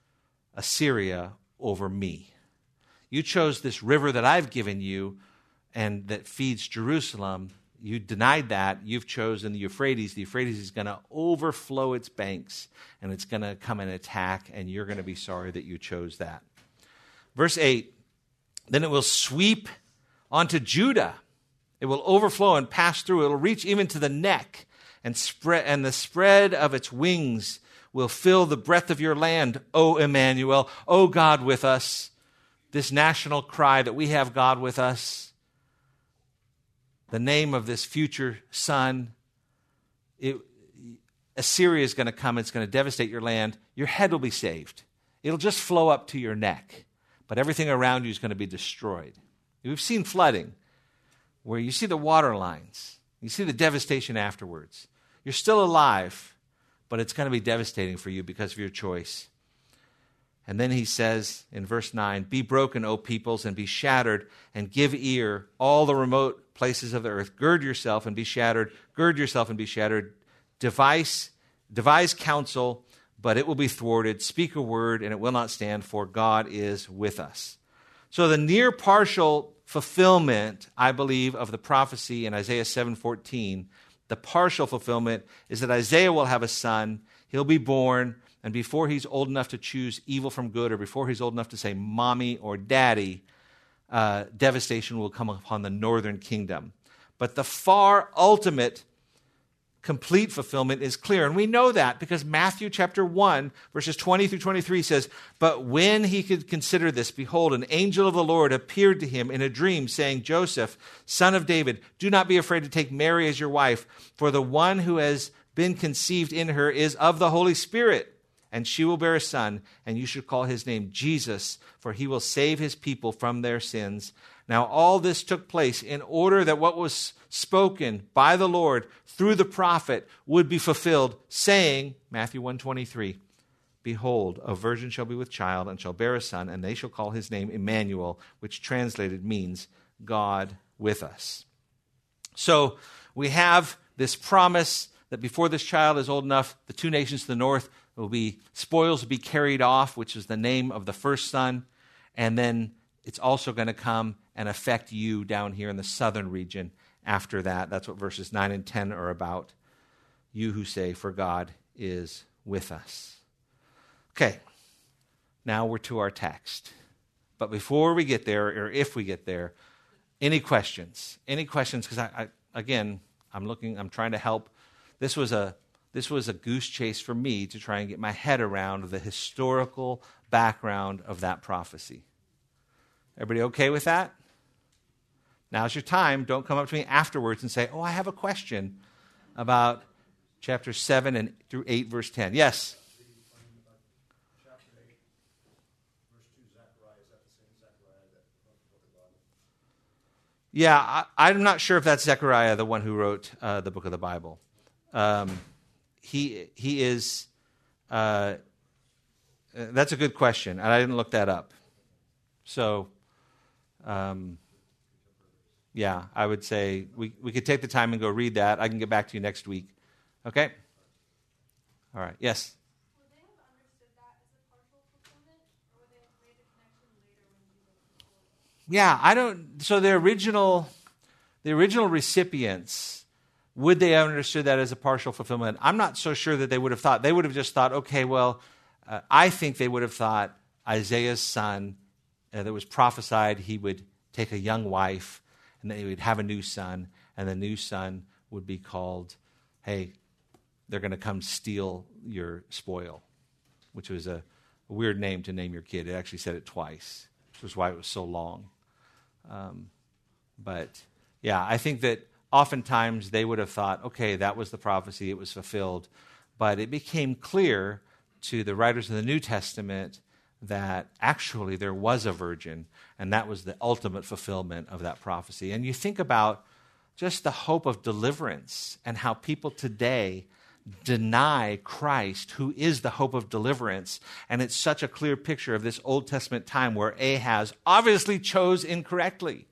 Assyria over me. You chose this river that I've given you and that feeds Jerusalem. You denied that. You've chosen the Euphrates. The Euphrates is going to overflow its banks, and it's going to come and attack, and you're going to be sorry that you chose that. Verse eight, then it will sweep onto Judah. It will overflow and pass through. It will reach even to the neck and spread and the spread of its wings will fill the breadth of your land, O Emmanuel, O God with us. This national cry that we have God with us, the name of this future son, it, Assyria is going to come, it's going to devastate your land. Your head will be saved. It'll just flow up to your neck, but everything around you is going to be destroyed. We've seen flooding where you see the water lines, you see the devastation afterwards. You're still alive, but it's going to be devastating for you because of your choice. And then he says in verse nine, be broken, O peoples, and be shattered, and give ear, all the remote places of the earth. Gird yourself and be shattered. Gird yourself and be shattered. Devise, devise counsel, but it will be thwarted. Speak a word, and it will not stand, for God is with us. So the near partial fulfillment, I believe, of the prophecy in Isaiah seven fourteen, the partial fulfillment is that Isaiah will have a son. He'll be born. And before he's old enough to choose evil from good, or before he's old enough to say mommy or daddy, uh, devastation will come upon the northern kingdom. But the far ultimate complete fulfillment is clear. And we know that because Matthew chapter one, verses twenty through twenty-three says, but when he could consider this, behold, an angel of the Lord appeared to him in a dream, saying, Joseph, son of David, do not be afraid to take Mary as your wife, for the one who has been conceived in her is of the Holy Spirit. And she will bear a son, and you should call his name Jesus, for he will save his people from their sins. Now all this took place in order that what was spoken by the Lord through the prophet would be fulfilled, saying, Matthew one twenty-three, behold, a virgin shall be with child, and shall bear a son, and they shall call his name Emmanuel, which translated means God with us. So we have this promise that before this child is old enough, the two nations to the north will be, spoils will be carried off, which is the name of the first son. And then it's also going to come and affect you down here in the southern region after that. That's what verses nine and ten are about. You who say, for God is with us. Okay, now we're to our text. But before we get there, or if we get there, any questions? Any questions? Because I, I, again, I'm looking, I'm trying to help. This was a This was a goose chase for me to try and get my head around the historical background of that prophecy. Everybody okay with that? Now's your time. Don't come up to me afterwards and say, oh, I have a question about chapter seven and through eight, verse ten. Yes? Chapter eight, verse two, Zechariah, is that the same Zechariah that wrote the book of the Bible? Yeah, I, I'm not sure if that's Zechariah, the one who wrote uh, the book of the Bible. Um He he is, uh, that's a good question, and I didn't look that up. So, um, yeah, I would say we, we could take the time and go read that. I can get back to you next week. Okay? All right. Yes? Would they have understood that as a partial fulfillment, or would they have made a connection later when Jesus was born? Yeah, I don't, so the original, the original recipients, would they have understood that as a partial fulfillment? I'm not so sure that they would have thought. They would have just thought, okay, well, uh, I think they would have thought Isaiah's son uh, that was prophesied, he would take a young wife, and then he would have a new son, and the new son would be called, hey, they're going to come steal your spoil, which was a, a weird name to name your kid. It actually said it twice, which was why it was so long. Um, but, yeah, I think that oftentimes they would have thought, okay, that was the prophecy, it was fulfilled. But it became clear to the writers of the New Testament that actually there was a virgin, and that was the ultimate fulfillment of that prophecy. And you think about just the hope of deliverance and how people today deny Christ, who is the hope of deliverance. And it's such a clear picture of this Old Testament time where Ahaz obviously chose incorrectly.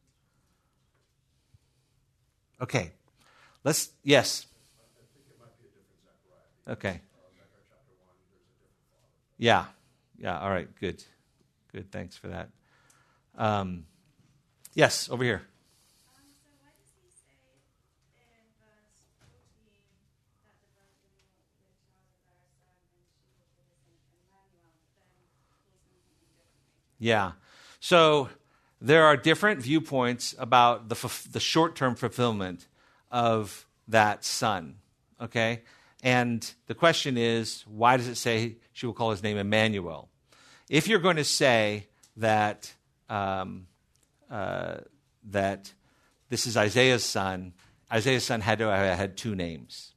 Okay, let's, yes. I think it might be a different Zechariah. Okay. Uh, Zechariah chapter one, there's a different father. Yeah, yeah, all right, good. Good, thanks for that. Um, yes, over here. Um, so why does he say in verse fourteen that the virgin will with child and bear a son, and she will give his name Emmanuel, but then calls him something different? Yeah, so there are different viewpoints about the f- the short-term fulfillment of that son. okay? And the question is, why does it say she will call his name Emmanuel? If you're going to say that um, uh, that this is Isaiah's son, Isaiah's son had to have had two names.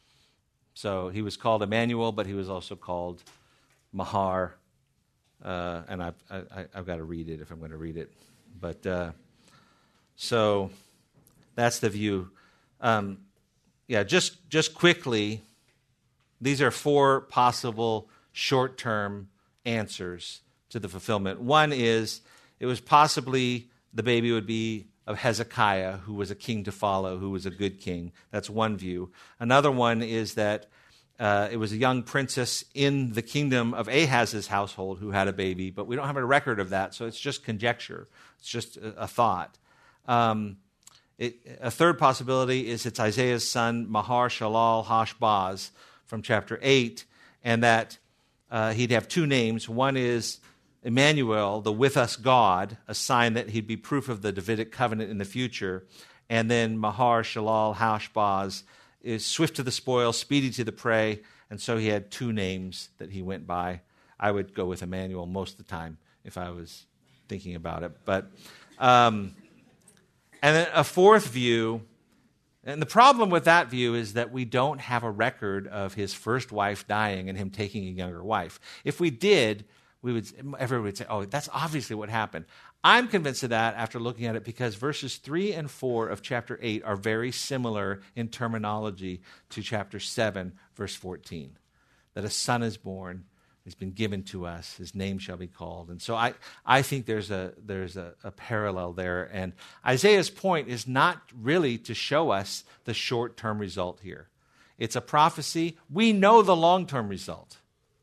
So he was called Emmanuel, but he was also called Mahar. Uh, and I've, I, I've got to read it if I'm going to read it. But uh, so that's the view. Um, yeah, just just quickly, these are four possible short-term answers to the fulfillment. One is it was possibly the baby would be of Hezekiah, who was a king to follow, who was a good king. That's one view. Another one is that uh, it was a young princess in the kingdom of Ahaz's household who had a baby, but we don't have a record of that, so it's just conjecture. It's just a, a thought. Um, it, a third possibility is it's Isaiah's son, Mahar Shalal Hashbaz, from chapter eight, and that uh, he'd have two names. One is Emmanuel, the with us God, a sign that he'd be proof of the Davidic covenant in the future. And then Mahar Shalal Hashbaz is swift to the spoil, speedy to the prey, and so he had two names that he went by. I would go with Emmanuel most of the time if I was thinking about it. But um, and then a fourth view. And the problem with that view is that we don't have a record of his first wife dying and him taking a younger wife. If we did, we would everyone would say, oh, that's obviously what happened. I'm convinced of that after looking at it because verses three and four of chapter eight are very similar in terminology to chapter seven, verse fourteen. That a son is born, he's been given to us, his name shall be called. And so I, I think there's a there's a, a parallel there. And Isaiah's point is not really to show us the short-term result here. It's a prophecy. We know the long-term result.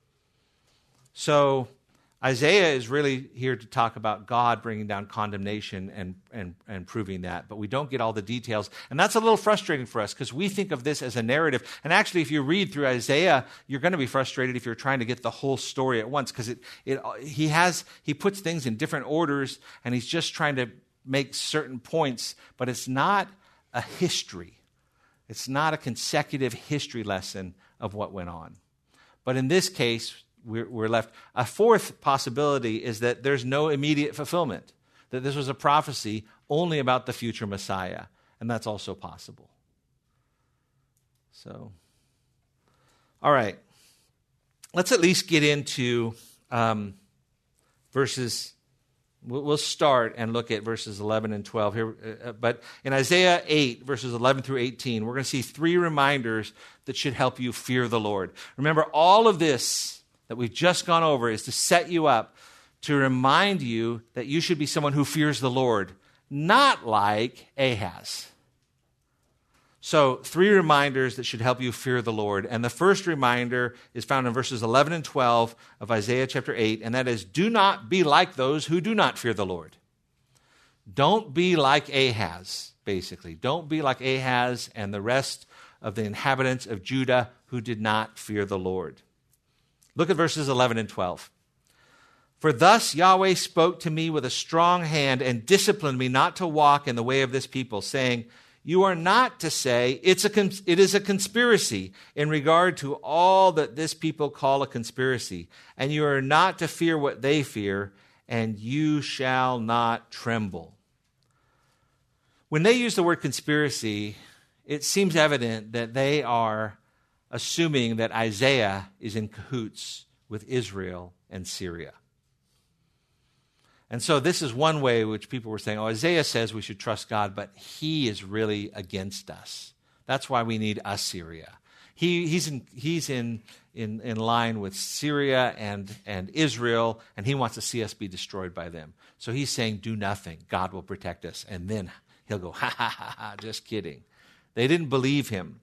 So Isaiah is really here to talk about God bringing down condemnation and, and, and proving that, but we don't get all the details. And that's a little frustrating for us because we think of this as a narrative. And actually, if you read through Isaiah, you're going to be frustrated if you're trying to get the whole story at once because it, it, he, has, he puts things in different orders and he's just trying to make certain points, but it's not a history. It's not a consecutive history lesson of what went on. But in this case, We're, we're left. A fourth possibility is that there's no immediate fulfillment, that this was a prophecy only about the future Messiah, and that's also possible. So, all right. Let's at least get into um, verses. We'll, we'll start and look at verses eleven and twelve here. Uh, but in Isaiah eight, verses eleven through eighteen, we're going to see three reminders that should help you fear the Lord. Remember, all of this that we've just gone over is to set you up, to remind you that you should be someone who fears the Lord, not like Ahaz. So, three reminders that should help you fear the Lord. And the first reminder is found in verses eleven and twelve of Isaiah chapter eight, and that is, do not be like those who do not fear the Lord. Don't be like Ahaz, basically. Don't be like Ahaz and the rest of the inhabitants of Judah who did not fear the Lord. Look at verses eleven and twelve. For thus Yahweh spoke to me with a strong hand and disciplined me not to walk in the way of this people, saying, you are not to say it's a cons- it is a conspiracy in regard to all that this people call a conspiracy, and you are not to fear what they fear, and you shall not tremble. When they use the word conspiracy, it seems evident that they are assuming that Isaiah is in cahoots with Israel and Syria. And so this is one way which people were saying, oh, Isaiah says we should trust God, but he is really against us. That's why we need Assyria. He, he's in, he's in, in, in line with Syria and, and Israel, and he wants to see us be destroyed by them. So he's saying, do nothing. God will protect us. And then he'll go, ha, ha, ha, ha, just kidding. They didn't believe him.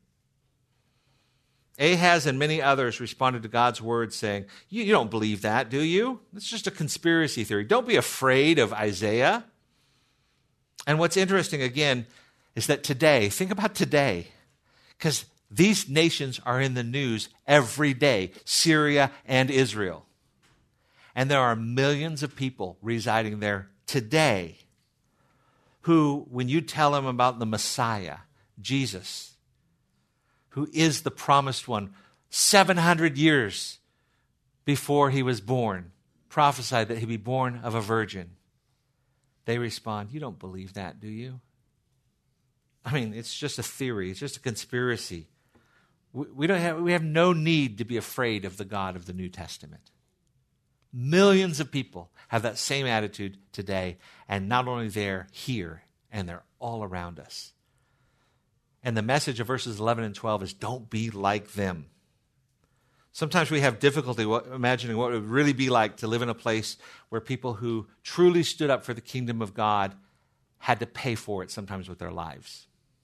Ahaz and many others responded to God's word saying, you, you don't believe that, do you? It's just a conspiracy theory. Don't be afraid of Isaiah. And what's interesting, again, is that today, think about today, because these nations are in the news every day, Syria and Israel. And there are millions of people residing there today who, when you tell them about the Messiah, Jesus, who is the promised one, seven hundred years before he was born, prophesied that he'd be born of a virgin. They respond, you don't believe that, do you? I mean, it's just a theory. It's just a conspiracy. We, we don't have, we have no need to be afraid of the God of the New Testament. Millions of people have that same attitude today, and not only there, here, and they're all around us. And the message of verses eleven and twelve is don't be like them. Sometimes we have difficulty imagining what it would really be like to live in a place where people who truly stood up for the kingdom of God had to pay for it sometimes with their lives.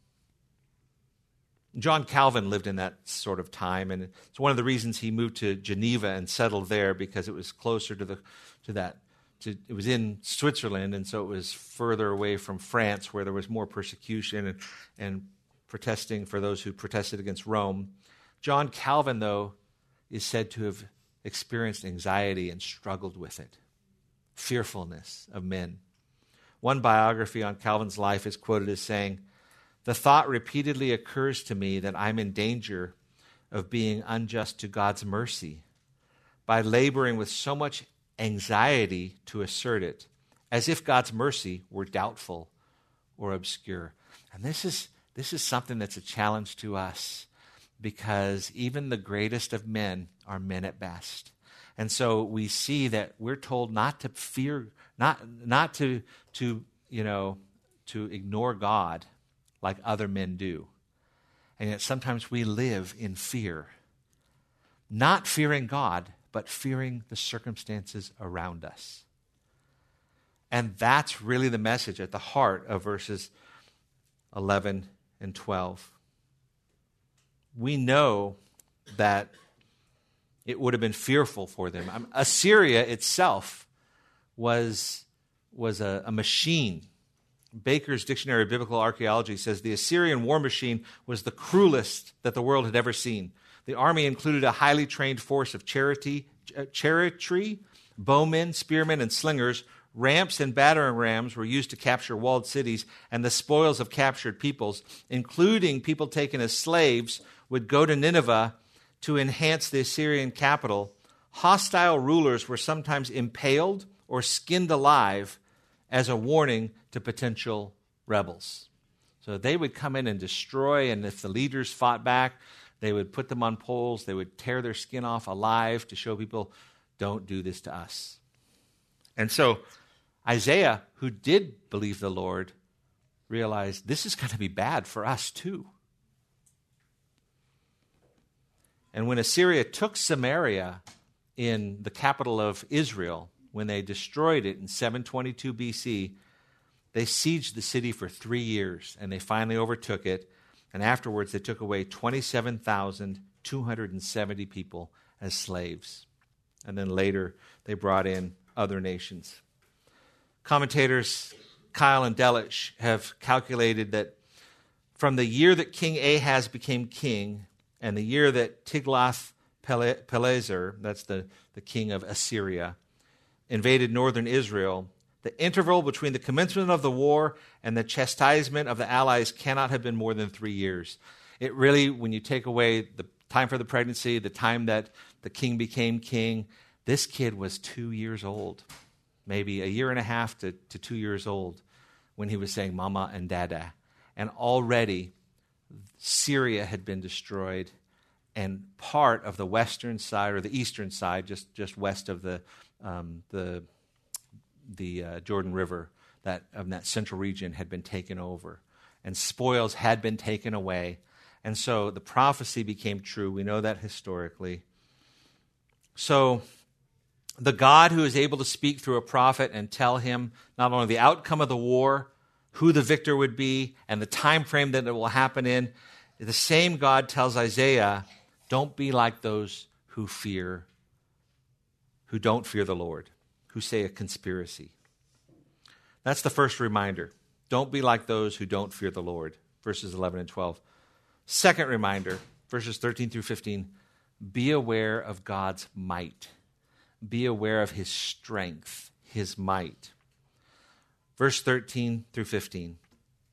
John Calvin lived in that sort of time, and it's one of the reasons he moved to Geneva and settled there, because it was closer to the to that. To, it was in Switzerland, and so it was further away from France, where there was more persecution and, and protesting for those who protested against Rome. John Calvin, though, is said to have experienced anxiety and struggled with it, fearfulness of men. One biography on Calvin's life is quoted as saying, "The thought repeatedly occurs to me that I'm in danger of being unjust to God's mercy by laboring with so much anxiety to assert it, as if God's mercy were doubtful or obscure." And this is this is something that's a challenge to us, because even the greatest of men are men at best. And so we see that we're told not to fear, not not to to you know to ignore God like other men do. And yet sometimes we live in fear, not fearing God, but fearing the circumstances around us. And that's really the message at the heart of verses eleven and twelve. We know that it would have been fearful for them. I mean, Assyria itself was, was a, a machine. Baker's Dictionary of Biblical Archaeology says the Assyrian war machine was the cruelest that the world had ever seen. The army included a highly trained force of charity, chariotery, bowmen, spearmen, and slingers. Ramps and battering rams were used to capture walled cities, and the spoils of captured peoples, including people taken as slaves, would go to Nineveh to enhance the Assyrian capital. Hostile rulers were sometimes impaled or skinned alive as a warning to potential rebels. So they would come in and destroy, and if the leaders fought back, they would put them on poles. They would tear their skin off alive to show people, don't do this to us. And so Isaiah, who did believe the Lord, realized this is going to be bad for us too. And when Assyria took Samaria, in the capital of Israel, when they destroyed it in seven twenty-two B C, they sieged the city for three years, and they finally overtook it. And afterwards, they took away twenty-seven thousand two hundred seventy people as slaves. And then later, they brought in other nations. Commentators Kyle and Delitzsch have calculated that from the year that King Ahaz became king and the year that Tiglath-Pileser, that's the, the king of Assyria, invaded northern Israel, the interval between the commencement of the war and the chastisement of the allies cannot have been more than three years. It really, when you take away the time for the pregnancy, the time that the king became king, this kid was two years old, maybe a year and a half to, to two years old when he was saying mama and dada. And already Syria had been destroyed, and part of the western side or the eastern side, just, just west of the um, the the uh, Jordan River, that of that central region had been taken over, and spoils had been taken away. And so the prophecy became true. We know that historically. So the God who is able to speak through a prophet and tell him not only the outcome of the war, who the victor would be, and the time frame that it will happen in, the same God tells Isaiah, don't be like those who fear, who don't fear the Lord, who say a conspiracy. That's the first reminder. Don't be like those who don't fear the Lord, verses eleven and twelve. Second reminder, verses thirteen through fifteen, be aware of God's might. Be aware of his strength, his might. Verse thirteen through fifteen.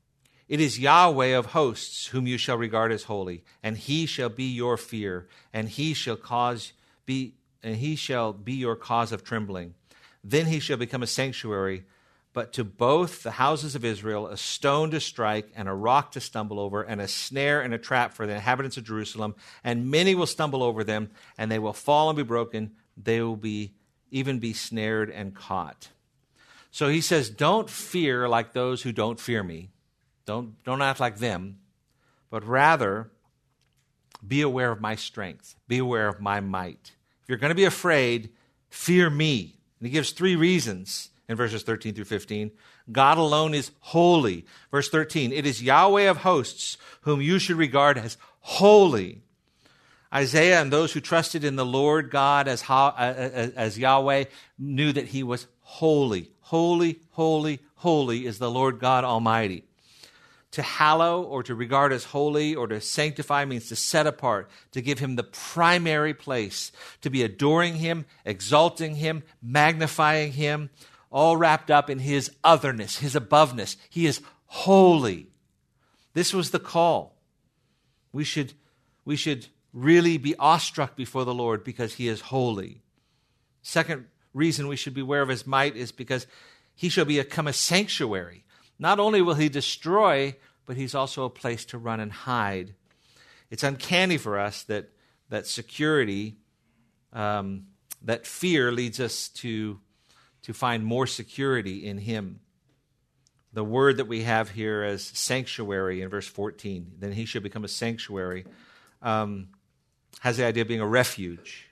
It is Yahweh of hosts whom you shall regard as holy, and he shall be your fear, and he shall cause be and he shall be your cause of trembling. Then he shall become a sanctuary, but to both the houses of Israel a stone to strike, and a rock to stumble over, and a snare and a trap for the inhabitants of Jerusalem. And many will stumble over them, and they will fall and be broken. They will be even be snared and caught. So he says, don't fear like those who don't fear me. Don't, don't act like them, but rather be aware of my strength. Be aware of my might. If you're going to be afraid, fear me. And he gives three reasons in verses thirteen through fifteen. God alone is holy. Verse thirteen, it is Yahweh of hosts whom you should regard as holy. Isaiah and those who trusted in the Lord God as, as, as Yahweh knew that he was holy. Holy, holy, holy is the Lord God Almighty. To hallow or to regard as holy or to sanctify means to set apart, to give him the primary place, to be adoring him, exalting him, magnifying him, all wrapped up in his otherness, his aboveness. He is holy. This was the call. We should, we should really be awestruck before the Lord because he is holy. Second reason we should beware of his might is because he shall become a sanctuary. Not only will he destroy, but he's also a place to run and hide. It's uncanny for us that that security, um, that fear leads us to, to find more security in him. The word that we have here as sanctuary in verse fourteen, then he shall become a sanctuary, um, has the idea of being a refuge.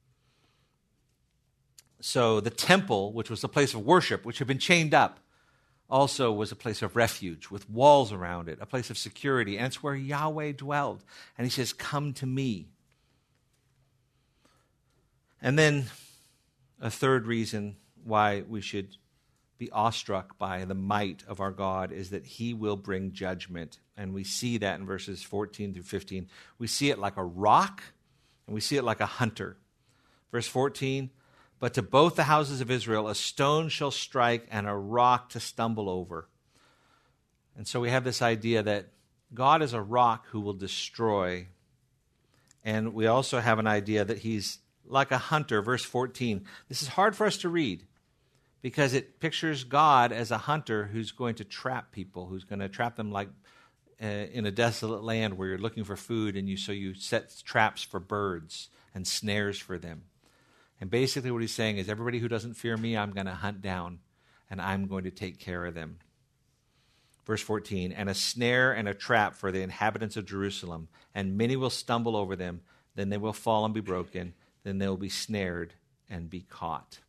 So the temple, which was a place of worship, which had been chained up, also was a place of refuge with walls around it, a place of security. And it's where Yahweh dwelled. And he says, come to me. And then a third reason why we should be awestruck by the might of our God is that he will bring judgment. And we see that in verses fourteen through fifteen. We see it like a rock, and we see it like a hunter. Verse fourteen, but to both the houses of Israel a stone shall strike and a rock to stumble over. And so we have this idea that God is a rock who will destroy. And we also have an idea that he's like a hunter. Verse fourteen. This is hard for us to read because it pictures God as a hunter who's going to trap people, who's going to trap them like uh, in a desolate land where you're looking for food, and you so you set traps for birds and snares for them. And basically what he's saying is, everybody who doesn't fear me, I'm going to hunt down, and I'm going to take care of them. Verse fourteen, and a snare and a trap for the inhabitants of Jerusalem, and many will stumble over them, then they will fall and be broken, then they will be snared and be caught.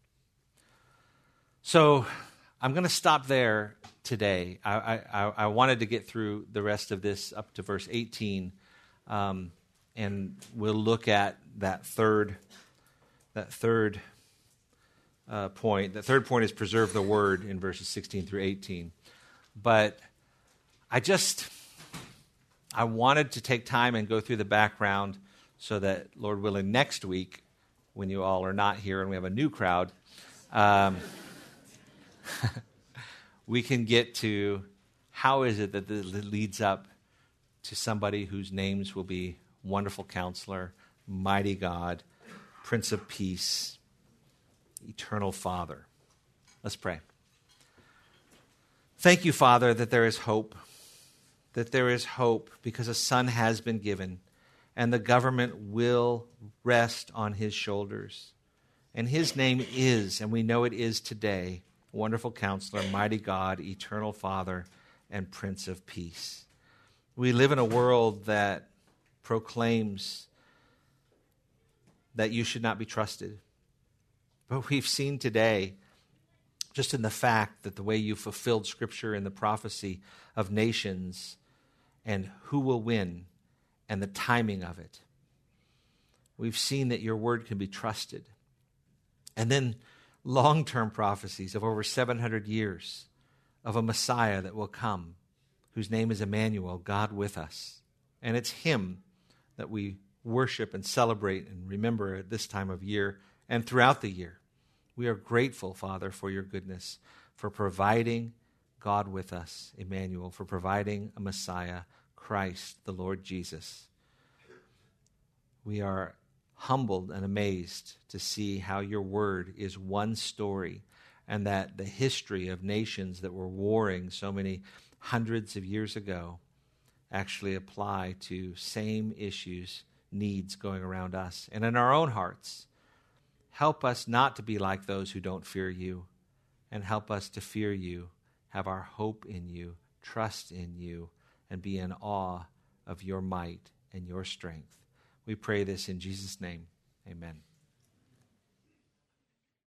So I'm going to stop there today. I, I, I wanted to get through the rest of this up to verse eighteen, um, and we'll look at that third That third uh, point. The third point is preserve the word in verses sixteen through eighteen. But I just, I wanted to take time and go through the background so that, Lord willing, next week, when you all are not here and we have a new crowd, um, we can get to how is it that it leads up to somebody whose names will be Wonderful Counselor, Mighty God, Prince of Peace, Eternal Father. Let's pray. Thank you, Father, that there is hope, that there is hope because a son has been given, and the government will rest on his shoulders. And his name is, and we know it is today, Wonderful Counselor, Mighty God, Eternal Father, and Prince of Peace. We live in a world that proclaims that you should not be trusted. But we've seen today, just in the fact that the way you fulfilled Scripture in the prophecy of nations and who will win and the timing of it, we've seen that your word can be trusted. And then long-term prophecies of over seven hundred years of a Messiah that will come, whose name is Emmanuel, God with us. And it's him that we worship and celebrate and remember at this time of year and throughout the year. We are grateful, Father, for your goodness, for providing God with us, Emmanuel, for providing a Messiah, Christ, the Lord Jesus. We are humbled and amazed to see how your word is one story, and that the history of nations that were warring so many hundreds of years ago actually apply to same issues, needs going around us and in our own hearts. Help us not to be like those who don't fear you, and help us to fear you, have our hope in you, trust in you, and be in awe of your might and your strength. We pray this in Jesus' name. Amen.